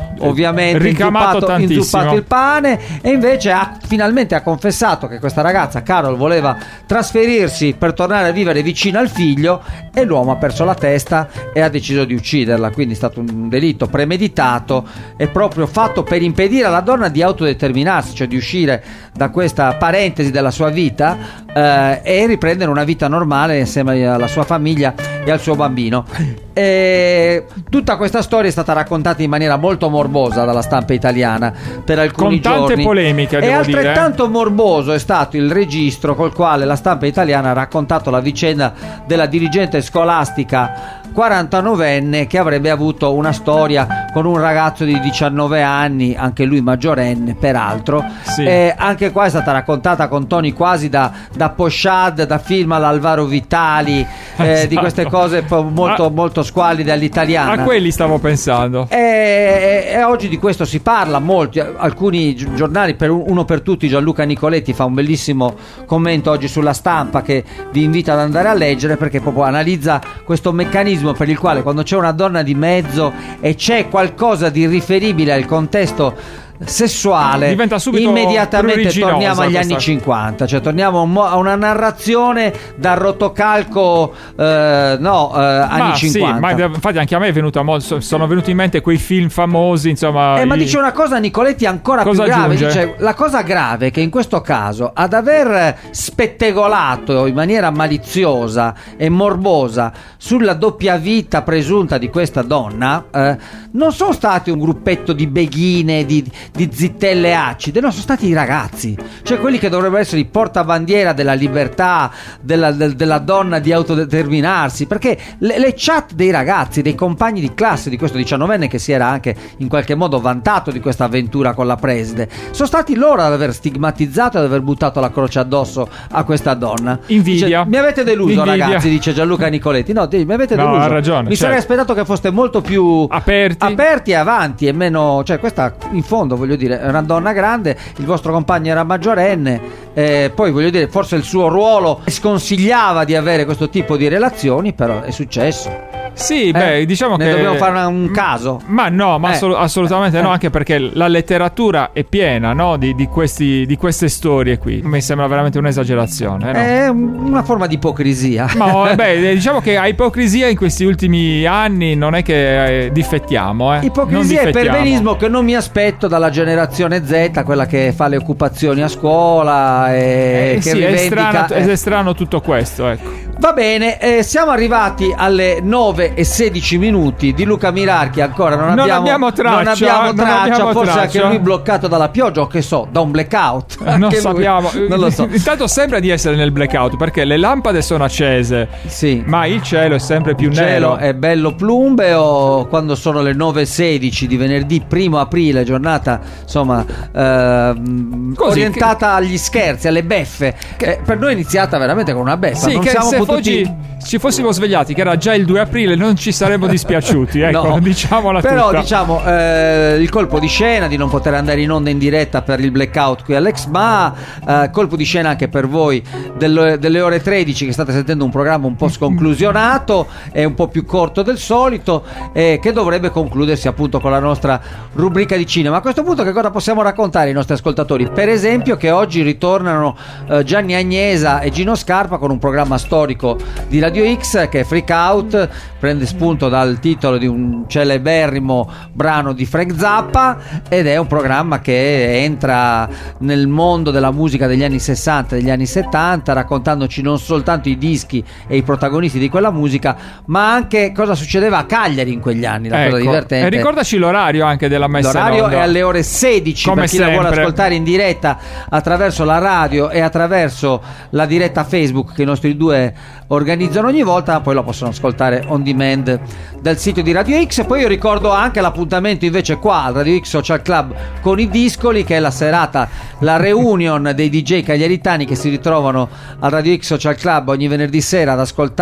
inzuppato il pane. E invece finalmente ha confessato che questa ragazza, Carol, voleva trasferirsi per tornare a vivere vicino al figlio, e l'uomo ha perso la testa e ha deciso di ucciderla. Quindi è stato un delitto premeditato e proprio fatto per impedire alla donna di autodeterminarsi, cioè di uscire da questa parentesi della sua vita e riprendere una vita normale insieme alla sua famiglia e al suo bambino. Tutta questa storia è stata raccontata in maniera molto morbosa dalla stampa italiana per alcuni giorni, con tante polemiche, e altrettanto morboso è stato il registro col quale la stampa italiana ha raccontato la vicenda della dirigente scolastica 49enne che avrebbe avuto una storia con un ragazzo di 19 anni, anche lui maggiorenne peraltro. Sì. Anche qua è stata raccontata con toni quasi da pochade, da film all'Alvaro Vitali, di queste cose molto squallide all'italiana. A quelli stavo pensando. E oggi di questo si parla molto. Alcuni giornali, uno per tutti, Gianluca Nicoletti, fa un bellissimo commento oggi sulla Stampa che vi invito ad andare a leggere, perché proprio analizza questo meccanismo per il quale quando c'è una donna di mezzo e c'è qualcosa di riferibile al contesto sessuale, diventa subito immediatamente torniamo agli anni 50, cioè torniamo a una narrazione da rotocalco anni 50. Sì, ma infatti anche a me è venuta sono venuti in mente quei film famosi, insomma. Ma dice una cosa Nicoletti ancora più grave, dice la cosa grave è che in questo caso ad aver spettegolato in maniera maliziosa e morbosa sulla doppia vita presunta di questa donna, non sono stati un gruppetto di beghine, di zittelle acide, no, sono stati i ragazzi, cioè quelli che dovrebbero essere i portabandiera della libertà, della donna di autodeterminarsi, perché le chat dei ragazzi, dei compagni di classe di questo 19enne che si era anche in qualche modo vantato di questa avventura con la preside, sono stati loro ad aver stigmatizzato, ad aver buttato la croce addosso a questa donna. Invidia. Dice, mi avete deluso, ragazzi, dice Gianluca Nicoletti. No, mi avete deluso. Ha ragione. Mi sarei aspettato che foste molto più aperti e avanti e meno, cioè questa in fondo voglio dire è una donna grande, il vostro compagno era maggiorenne, poi voglio dire forse il suo ruolo sconsigliava di avere questo tipo di relazioni, però è successo. Sì, diciamo ne che dobbiamo fare un caso. Ma no, assolutamente no, anche perché la letteratura è piena, no, di queste storie qui. Mi sembra veramente un'esagerazione, no? È una forma di ipocrisia. Ma diciamo che a ipocrisia in questi ultimi anni non è che difettiamo, Ipocrisia e perbenismo che non mi aspetto dalla generazione Z, quella che fa le occupazioni a scuola e che rivendica. È strano tutto questo, ecco. Va bene, siamo arrivati alle 9:16 minuti di Luca Mirarchi. Ancora non abbiamo traccia, forse anche lui bloccato dalla pioggia o che so, da un blackout. Non sappiamo. Non lo so. Intanto sembra di essere nel blackout perché le lampade sono accese, sì, ma il cielo è sempre più nero. Il cielo è bello plumbeo quando sono le 9:16 di venerdì 1 aprile, giornata insomma orientata agli scherzi, alle beffe. Per noi è iniziata veramente con una beffa. Sì, non che siamo se potuti... oggi ci fossimo svegliati che era già il 2 aprile non ci saremmo dispiaciuti, ecco, no. Diciamola però tutta. Diciamo il colpo di scena di non poter andare in onda in diretta per il blackout qui Alex, ma colpo di scena anche per voi delle ore 13 che state sentendo un programma un po' sconclusionato e un po' più corto del solito, che dovrebbe concludersi appunto con la nostra rubrica di cinema. A questo punto che cosa possiamo raccontare ai nostri ascoltatori? Per esempio che oggi ritornano Gianni Agnesa e Gino Scarpa con un programma storico di Radio X che è Freak Out, prende spunto dal titolo di un celeberrimo brano di Frank Zappa ed è un programma che entra nel mondo della musica degli anni 60 e degli anni 70, raccontandoci non soltanto i dischi e i protagonisti di quella musica, ma anche cosa succedeva a Cagliari in quegli anni, la cosa divertente. E ricordaci l'orario anche della messa in onda. L'orario è alle ore 16 come per chi sempre. la vuole ascoltare in diretta attraverso la radio e attraverso la diretta Facebook che i nostri due organizzano ogni volta, poi lo possono ascoltare on demand dal sito di Radio X. Poi io ricordo anche l'appuntamento invece qua al Radio X Social Club con i Discoli, che è la serata, la reunion dei DJ cagliaritani che si ritrovano al Radio X Social Club ogni venerdì sera ad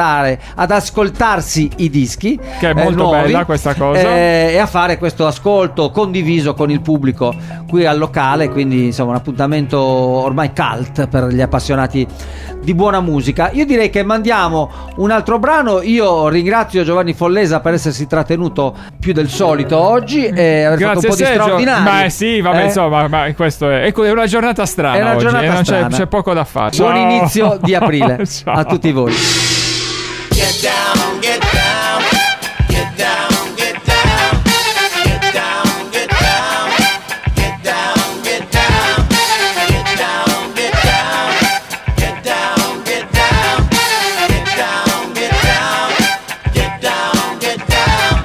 ascoltarsi i dischi, che è molto nuovi, bella questa cosa, e a fare questo ascolto condiviso con il pubblico qui al locale, quindi insomma un appuntamento ormai cult per gli appassionati di buona musica. Io direi che mandiamo un altro brano. Io ringrazio Giovanni Follesa per essersi trattenuto più del solito oggi e aver fatto un po' Sergio. di straordinario. Ma sì, vabbè, insomma, ma questo è una giornata strana. È una oggi, giornata non strana. C'è poco da fare. Buon inizio di aprile a tutti voi. Get down, get down, get down, get down, get down, get down, get down, get down, get down, get down, get down, get down, get down, get down, get down, get down.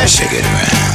Shake it around.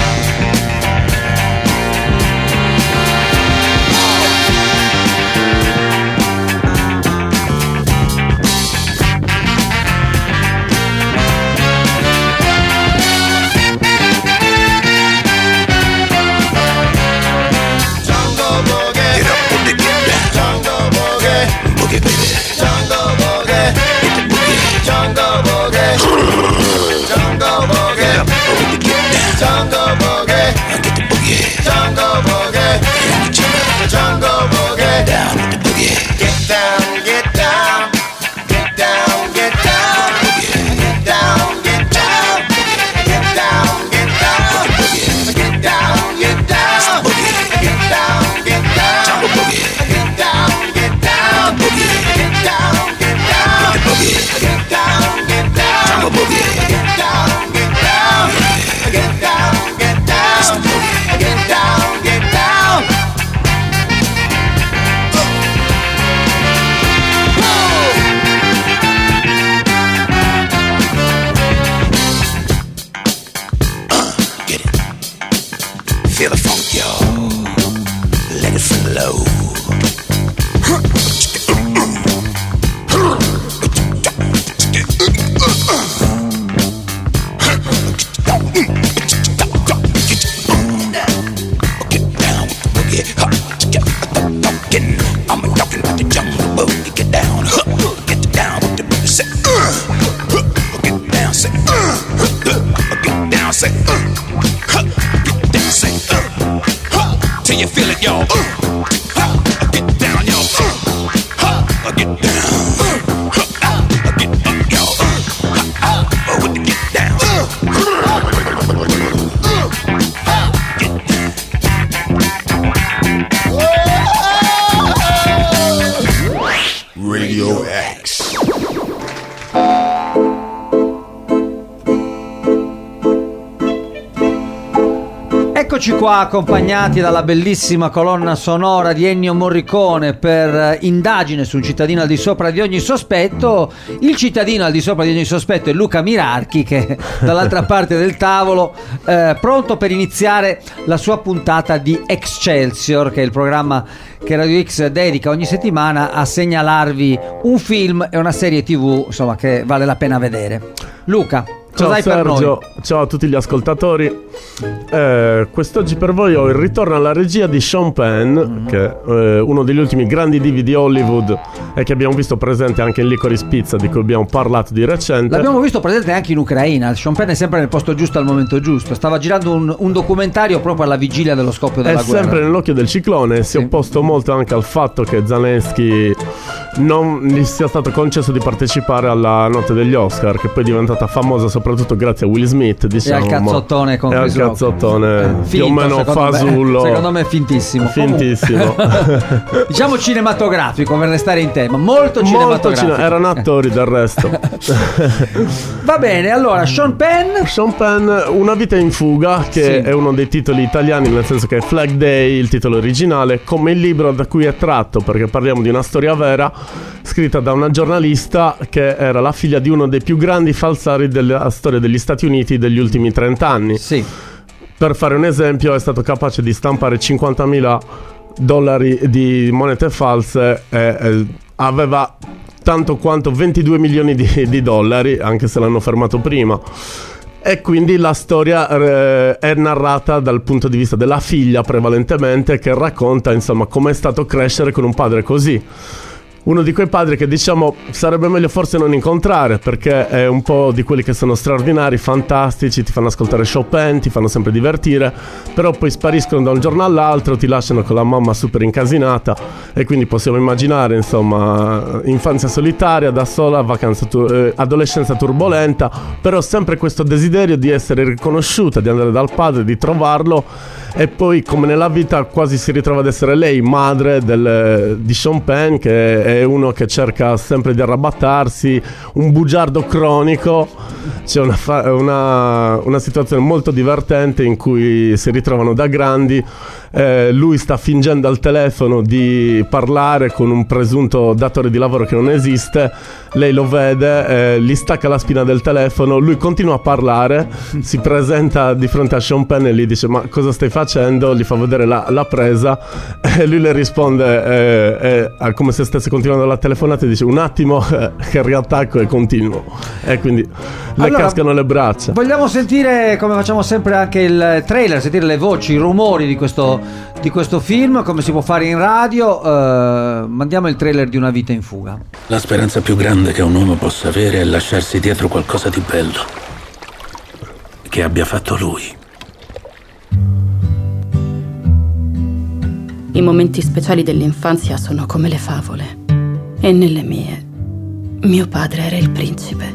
Eccoci qua accompagnati dalla bellissima colonna sonora di Ennio Morricone per Indagine su un cittadino al di sopra di ogni sospetto. Il cittadino al di sopra di ogni sospetto è Luca Mirarchi, che dall'altra parte del tavolo pronto per iniziare la sua puntata di Excelsior, che è il programma che Radio X dedica ogni settimana a segnalarvi un film e una serie TV, insomma, che vale la pena vedere. Luca, ciao Sergio, ciao a tutti gli ascoltatori. Quest'oggi per voi ho il ritorno alla regia di Sean Penn, che è uno degli ultimi grandi divi di Hollywood e che abbiamo visto presente anche in Licorice Pizza, di cui abbiamo parlato di recente. L'abbiamo visto presente anche in Ucraina. Sean Penn è sempre nel posto giusto al momento giusto. Stava girando un documentario proprio alla vigilia dello scoppio della guerra. È sempre nell'occhio del ciclone. Si è opposto molto anche al fatto che Zelensky non gli sia stato concesso di partecipare alla notte degli Oscar, che poi è diventata famosa soprattutto grazie a Will Smith, diciamo, e al cazzottone con Chris Rock. Cazzottone più o meno fasullo. Secondo me è fintissimo. Diciamo cinematografico, per restare in tema. Molto cinematografico. Erano attori del resto. Va bene, allora Sean Penn, Una vita in fuga, che è uno dei titoli italiani, nel senso che è Flag Day il titolo originale, come il libro da cui è tratto, perché parliamo di una storia vera scritta da una giornalista che era la figlia di uno dei più grandi falsari della storia degli Stati Uniti degli ultimi 30 anni. Sì. Per fare un esempio, è stato capace di stampare $50.000 di monete false e aveva tanto quanto 22 milioni di dollari, anche se l'hanno fermato prima. E quindi la storia è narrata dal punto di vista della figlia prevalentemente, che racconta insomma com'è stato crescere con un padre così. Uno di quei padri che diciamo sarebbe meglio forse non incontrare, perché è un po' di quelli che sono straordinari, fantastici, ti fanno ascoltare Chopin, ti fanno sempre divertire, però poi spariscono da un giorno all'altro, ti lasciano con la mamma super incasinata, e quindi possiamo immaginare insomma infanzia solitaria, da sola, adolescenza turbolenta, però sempre questo desiderio di essere riconosciuta, di andare dal padre, di trovarlo, e poi come nella vita quasi si ritrova ad essere lei madre di Sean Penn, che è uno che cerca sempre di arrabattarsi, un bugiardo cronico. C'è una situazione molto divertente in cui si ritrovano da grandi. Lui sta fingendo al telefono di parlare con un presunto datore di lavoro che non esiste, lei lo vede, gli stacca la spina del telefono, lui continua a parlare, si presenta di fronte a Sean Penn e gli dice ma cosa stai facendo? Gli fa vedere la presa e lui le risponde come se stesse continuando la telefonata e dice un attimo che riattacco e continuo, e quindi le cascano le braccia. Vogliamo sentire, come facciamo sempre, anche il trailer, sentire le voci, i rumori di questo film, come si può fare in radio. Mandiamo il trailer di Una vita in fuga. La speranza più grande che un uomo possa avere è lasciarsi dietro qualcosa di bello che abbia fatto lui. I momenti speciali dell'infanzia sono come le favole, e nelle mie mio padre era il principe.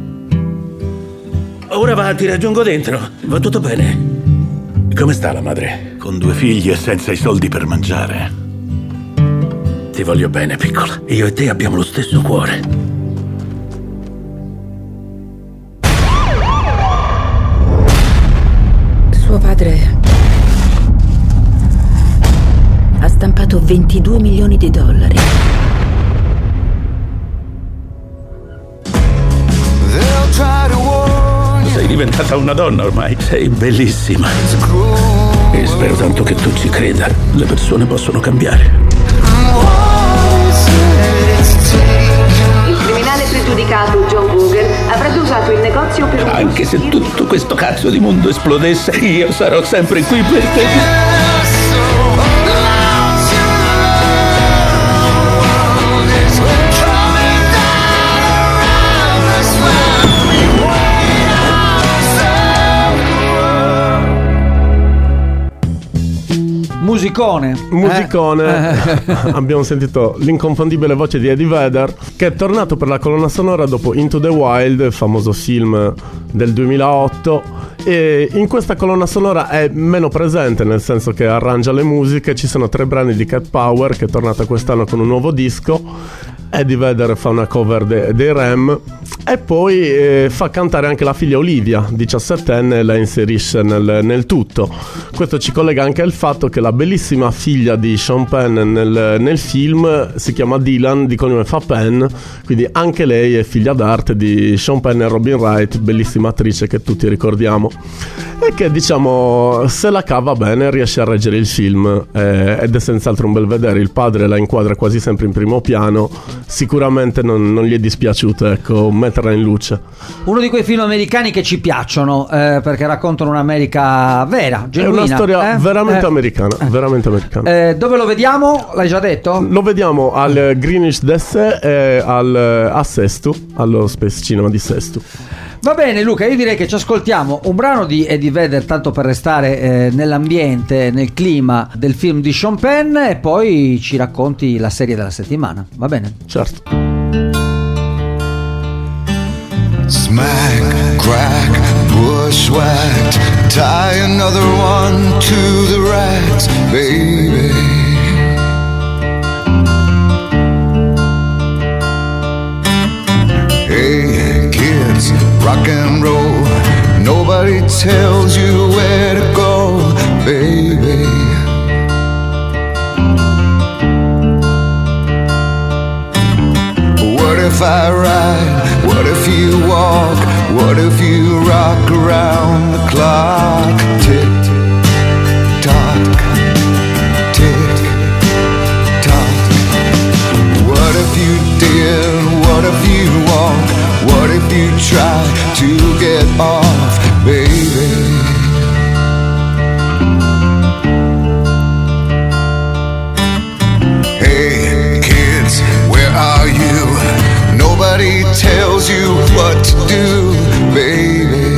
Ora va, ti raggiungo dentro. Va tutto bene? Come sta la madre? Con 2 figli e senza i soldi per mangiare. Ti voglio bene, piccola. Io e te abbiamo lo stesso cuore. Suo padre ha stampato $22 milioni. Sei diventata una donna ormai. Sei bellissima. E spero tanto che tu ci creda. Le persone possono cambiare. Il criminale pregiudicato John Vogel avrebbe usato il negozio per... Anche se tutto questo cazzo di mondo esplodesse, io sarò sempre qui per te. Musicone. Abbiamo sentito l'inconfondibile voce di Eddie Vedder, che è tornato per la colonna sonora dopo Into the Wild, il famoso film del 2008, e in questa colonna sonora è meno presente, nel senso che arrangia le musiche. Ci sono 3 brani di Cat Power, che è tornata quest'anno con un nuovo disco. Eddie Vedder fa una cover dei Rem, e poi fa cantare anche la figlia Olivia, 17enne, e la inserisce nel tutto. Questo ci collega anche al fatto che la bellissima figlia di Sean Penn nel film si chiama Dylan, di cognome fa Penn, quindi anche lei è figlia d'arte di Sean Penn e Robin Wright, bellissima attrice che tutti ricordiamo, e che, diciamo, se la cava bene, riesce a reggere il film, ed è senz'altro un bel vedere. Il padre la inquadra quasi sempre in primo piano, sicuramente non gli è dispiaciuto, ecco, metterla in luce. Uno di quei film americani che ci piacciono, perché raccontano un'America vera, genuina. È una storia veramente americana, veramente americana. Dove lo vediamo? L'hai già detto? Lo vediamo al Greenwich d'Essè e a Sesto, allo Space Cinema di Sesto. Va bene Luca, io direi che ci ascoltiamo un brano di Eddie Vedder, tanto per restare nell'ambiente, nel clima del film di Sean Penn, e poi ci racconti la serie della settimana, va bene? Certo. Smack, crack, bushwhacked, tie another one to the racks, baby. Hey kids, rock and roll, nobody tells you where to go, baby. What if I ride? What if you walk? What if you rock around the clock? Tick tock, tick tock. What if you did? What if you walk? What if you try to get off, baby? Hey kids, where are you? Nobody tells you what to do, baby.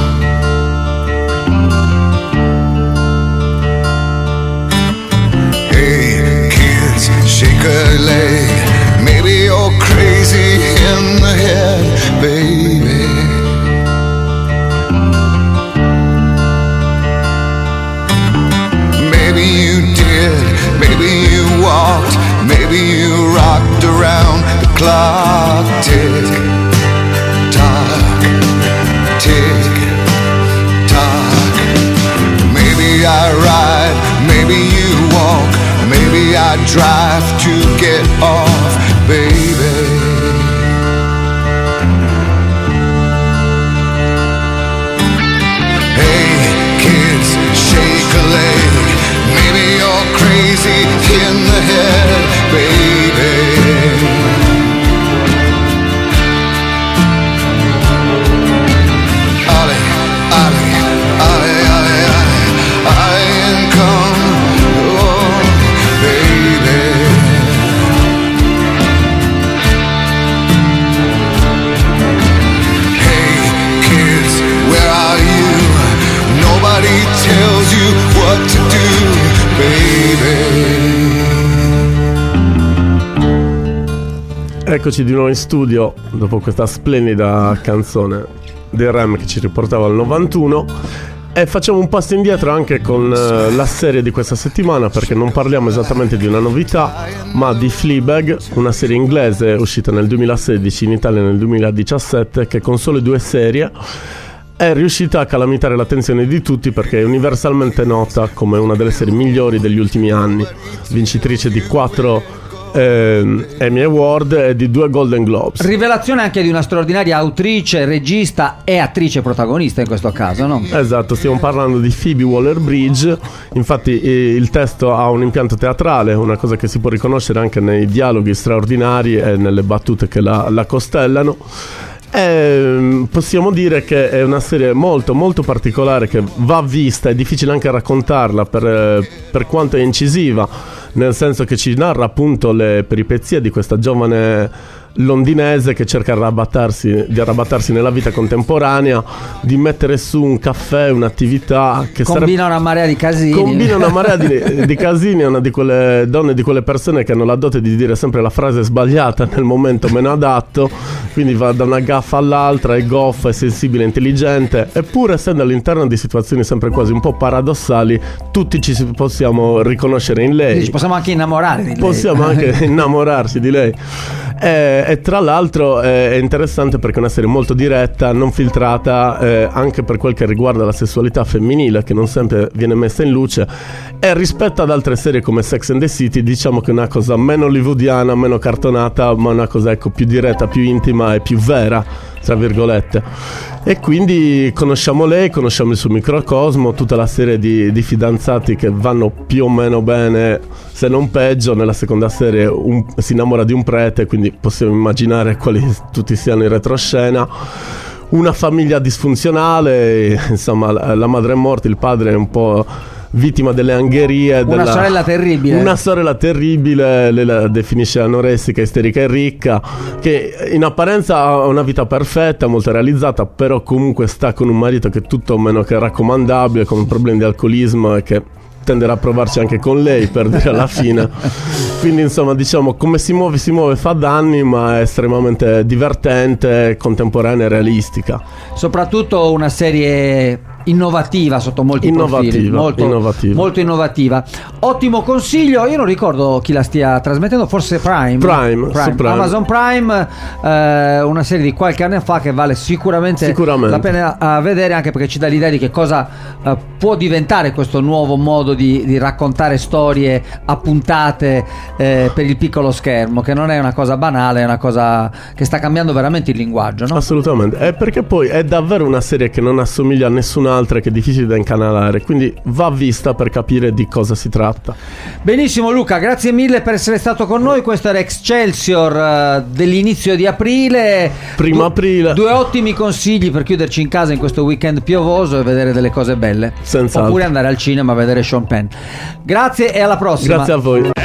Hey kids, shake a leg. Maybe you're crazy in the head, baby. Maybe you did, maybe you walked, maybe you rocked around the clock. Tick tock, tick tock. Maybe I ride, maybe you walk, maybe I drive to get off, baby. tells you what to do, baby. Eccoci di nuovo in studio dopo questa splendida canzone dei Rem che ci riportava al 91. E facciamo un passo indietro anche con la serie di questa settimana, perché non parliamo esattamente di una novità, ma di Fleabag, una serie inglese uscita nel 2016, in Italia nel 2017, che con sole 2 serie è riuscita a calamitare l'attenzione di tutti, perché è universalmente nota come una delle serie migliori degli ultimi anni, vincitrice di 4 Emmy Award e di 2 Golden Globes. Rivelazione anche di una straordinaria autrice, regista e attrice protagonista in questo caso, no? Esatto, stiamo parlando di Phoebe Waller-Bridge. Infatti il testo ha un impianto teatrale, una cosa che si può riconoscere anche nei dialoghi straordinari e nelle battute che la costellano. E possiamo dire che è una serie molto molto particolare, che va vista, è difficile anche raccontarla per quanto è incisiva, nel senso che ci narra appunto le peripezie di questa giovane londinese che cerca di arrabattarsi nella vita contemporanea, di mettere su un caffè, un'attività che combina una marea di casini. Combina una marea di casini. È una di quelle donne, di quelle persone che hanno la dote di dire sempre la frase sbagliata nel momento meno adatto, quindi va da una gaffa all'altra, è goffa, è sensibile, intelligente, eppure essendo all'interno di situazioni sempre quasi un po' paradossali, tutti ci possiamo riconoscere in lei. Ci possiamo anche innamorare di lei. Possiamo anche innamorarci di lei. E tra l'altro è interessante perché è una serie molto diretta, non filtrata, anche per quel che riguarda la sessualità femminile, che non sempre viene messa in luce, e rispetto ad altre serie come Sex and the City diciamo che è una cosa meno hollywoodiana, meno cartonata, ma una cosa più diretta, più intima e più vera, tra virgolette. E quindi conosciamo lei, conosciamo il suo microcosmo, tutta la serie di fidanzati che vanno più o meno bene, se non peggio. Nella seconda serie si innamora di un prete, quindi possiamo immaginare quali tutti siano in retroscena. Una famiglia disfunzionale, insomma la madre è morta, il padre è un po' vittima delle angherie, una sorella terribile. Una sorella terribile, lei la definisce anoressica, isterica e ricca, che in apparenza ha una vita perfetta, molto realizzata, però comunque sta con un marito che è tutto meno che raccomandabile, con problemi di alcolismo e che tenderà a provarci anche con lei, per dire alla fine. Quindi insomma diciamo, come si muove fa danni, ma è estremamente divertente, contemporanea e realistica. Soprattutto una serie innovativa sotto molti profili, molto innovativa. Ottimo consiglio. Io non ricordo chi la stia trasmettendo, forse Prime. Amazon Prime, una serie di qualche anno fa che vale sicuramente la pena a vedere, anche perché ci dà l'idea di che cosa può diventare questo nuovo modo di raccontare storie a puntate per il piccolo schermo, che non è una cosa banale, è una cosa che sta cambiando veramente il linguaggio, no? Assolutamente, perché poi è davvero una serie che non assomiglia a nessun'altra, che è difficile da incanalare, quindi va vista per capire di cosa si tratta. Benissimo Luca, grazie mille per essere stato con noi. Questo era Excelsior dell'inizio di aprile. Primo aprile. 2 ottimi consigli per chiuderci in casa in questo weekend piovoso e vedere delle cose belle. Senz'altro. Oppure andare al cinema a vedere Sean Penn. Grazie e alla prossima. Grazie a voi.